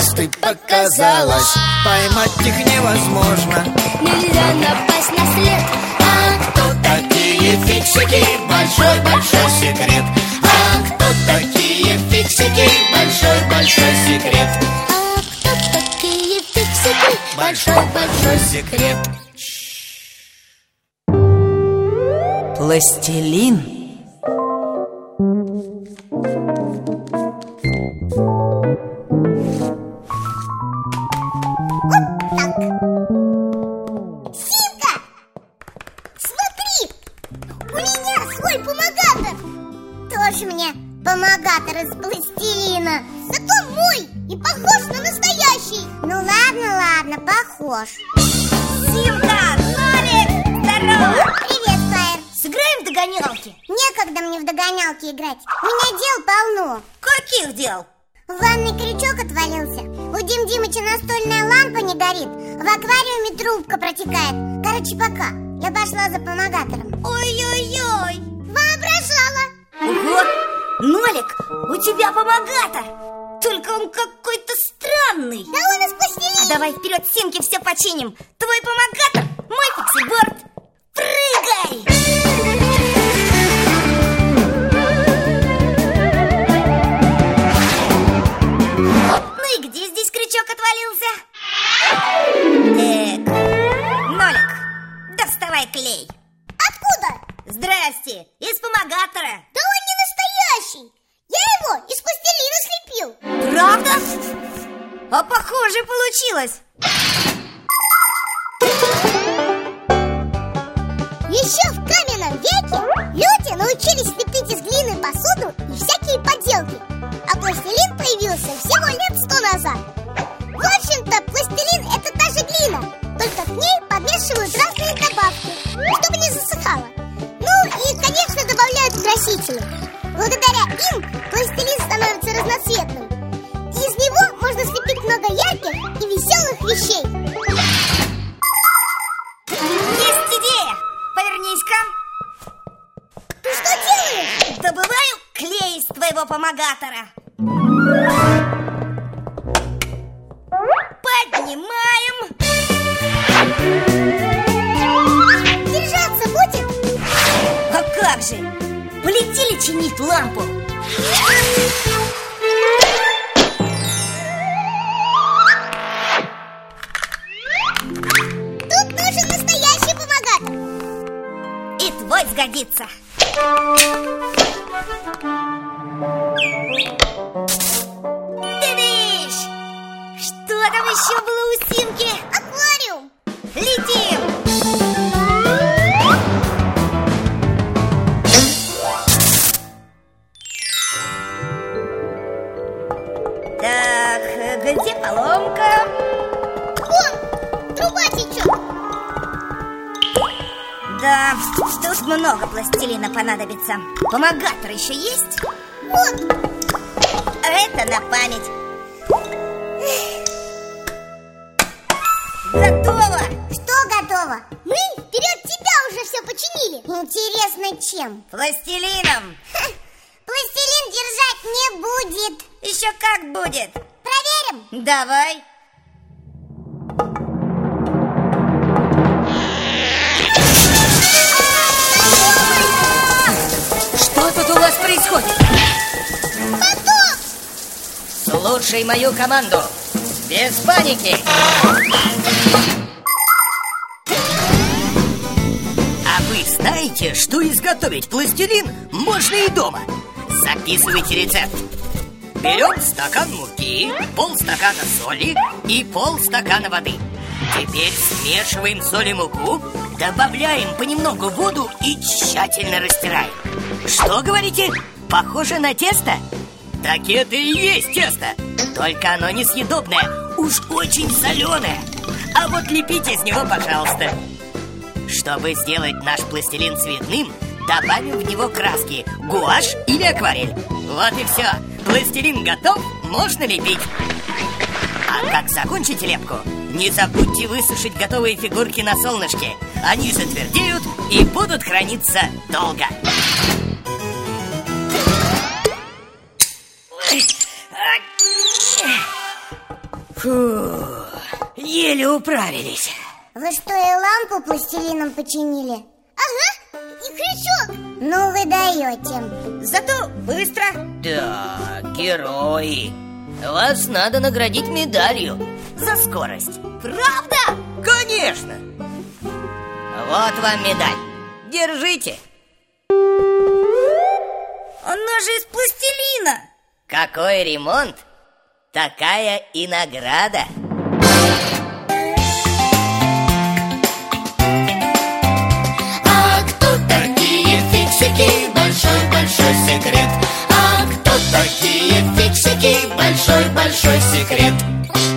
звезды показалось, поймать их невозможно. Нельзя напасть на след. А кто такие фиксики? Большой-большой секрет. А кто такие фиксики? Большой-большой секрет. А кто такие фиксики? Большой-большой секрет. Пластилин. Симка! Смотри! У меня свой помогатор! Тоже мне помогатор из пластилина. Зато мой и похож на настоящий. Ну ладно, похож. Симка! Нолик! Здорово! Привет, Фаер. Сыграем в догонялки? Некогда мне в догонялки играть. У меня дел полно. Каких дел? В ванной крючок отвалился. У Дим Димыча настольная лампа не горит. В аквариуме трубка протекает. Короче, пока. Я пошла за помогатором. Ой-ой-ой! Воображала. Ого! Нолик, у тебя помогатор! Только он какой-то странный. Да он из пластилина. А давай вперед, Симки, все починим. Твой помогатор, мой фиксиборд. Прыгай! Ну и где здесь крючок отвалился? Нолик, доставай клей. Откуда? Здрасте, из помогатора. Да он не настоящий. Я его из пластилина слепил. Правда? А похоже получилось. Еще в каменном веке люди научились лепить из глины посуду и всякие поделки. А пластилин появился всего лет 100 назад. В общем-то, пластилин – это та же глина, только к ней подмешивают разные добавки, чтобы не засыхала. Ну и, конечно, добавляют красители. Благодаря им пластилин становится разноцветным. И из него можно слепить много ярких и веселых вещей. Есть идея! Повернись-ка. Ты что делаешь? Добываю клей из твоего помогатора. Поднимаем. Держаться будет? А как же? Полетели чинить лампу. Тут нужен настоящий помогатор. И твой сгодится. Ты-дыщ! Что там еще было у Симки? Аквариум. Летим! Так, где поломка? Вон, труба течет. Да, тут много пластилина понадобится. Помогатор еще есть? Вот. А это на память. Готово! Что готово? Мы вперед тебя уже все починили. Интересно, чем? Пластилином. Пластилин держать не будет. Еще как будет. Проверим? Давай. Что тут у вас происходит? Поток! Слушай мою команду. Без паники. А вы знаете, что изготовить пластилин можно и дома? Записывайте рецепт. Берем стакан муки, полстакана соли и полстакана воды. Теперь смешиваем соль и муку, добавляем понемногу воду и тщательно растираем. Что говорите? Похоже на тесто? Так это и есть тесто. Только оно несъедобное, уж очень соленое. А вот лепите из него, пожалуйста. Чтобы сделать наш пластилин цветным, добавим в него краски, гуашь или акварель. Вот и все. Пластилин готов, можно лепить. А как закончите лепку, не забудьте высушить готовые фигурки на солнышке. Они затвердеют и будут храниться долго. Фу, еле управились. Вы что, и лампу пластилином починили? Ага, и крючок. Ну вы даете. Зато быстро. Да, герои. Вас надо наградить медалью за скорость. Правда? Конечно. Вот вам медаль. Держите. Она же из пластилина. Какой ремонт, такая и награда. А кто такие фиксики? Большой-большой секрет. А кто такие фиксики? Большой-большой секрет.